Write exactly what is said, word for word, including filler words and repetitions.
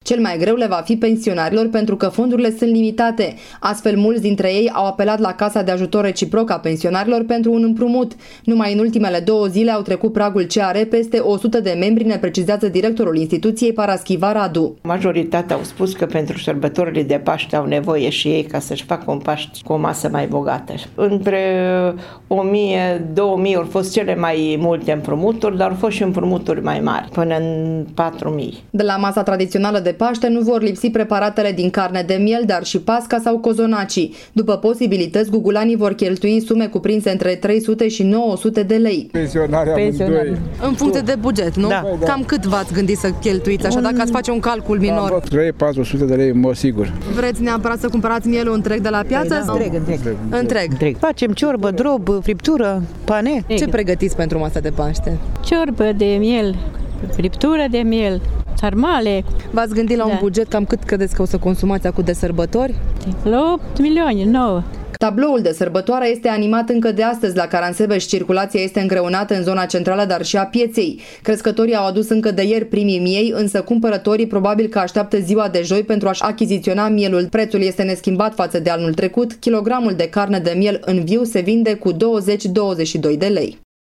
Cel mai greu le va fi pensionarilor pentru că fondurile sunt limitate. Astfel, mulți dintre ei au apelat la Casa de Ajutor Reciproc a Pensionarilor pentru un împrumut. Numai în ultimele două zile au trecut pragul C A R peste o sută de membri, ne precizează directorul instituției Paraschiva Radu. Majoritatea au spus că pentru sărbătorile de Paște au nevoie și ei ca să-și facă un Paște cu o masă mai bogată. Între o mie - două mii au fost cele mai multe împrumuturi, dar au fost și împrumuturi mai mari, până în patru mii. De la masa tradițională de Paște nu vor lipsi preparatele din carne de miel, dar și pasca sau cozonacii. După posibilități, gugulanii vor cheltui sume cuprinse între trei sute și nouă sute de lei. Pensionari. În funcție de buget, nu? Da. Cam cât v-ați gândit să cheltuiți, așa, dacă ați face un calcul minor? trei - patru sute de lei, mă sigur. Vreți neapărat să cumpărați mielul întreg de la piață? Da. Întreg, întreg. Întreg. Întreg. Facem ciorbă, drob, friptură, pane. Ce pregătiți pentru masa de Paște? Ciorbă de miel, friptură de miel, sarmale. V-ați gândit la un Da. buget, cam cât credeți că o să consumați acum de sărbători? La opt milioane, nouă. Tabloul de sărbătoare este animat încă de astăzi. La Caransebeș circulația este îngreunată în zona centrală, dar și a pieței. Crescătorii au adus încă de ieri primii miei, însă cumpărătorii probabil că așteaptă ziua de joi pentru a-și achiziționa mielul. Prețul este neschimbat față de anul trecut. Kilogramul de carne de miel în viu se vinde cu douăzeci - douăzeci și doi de lei.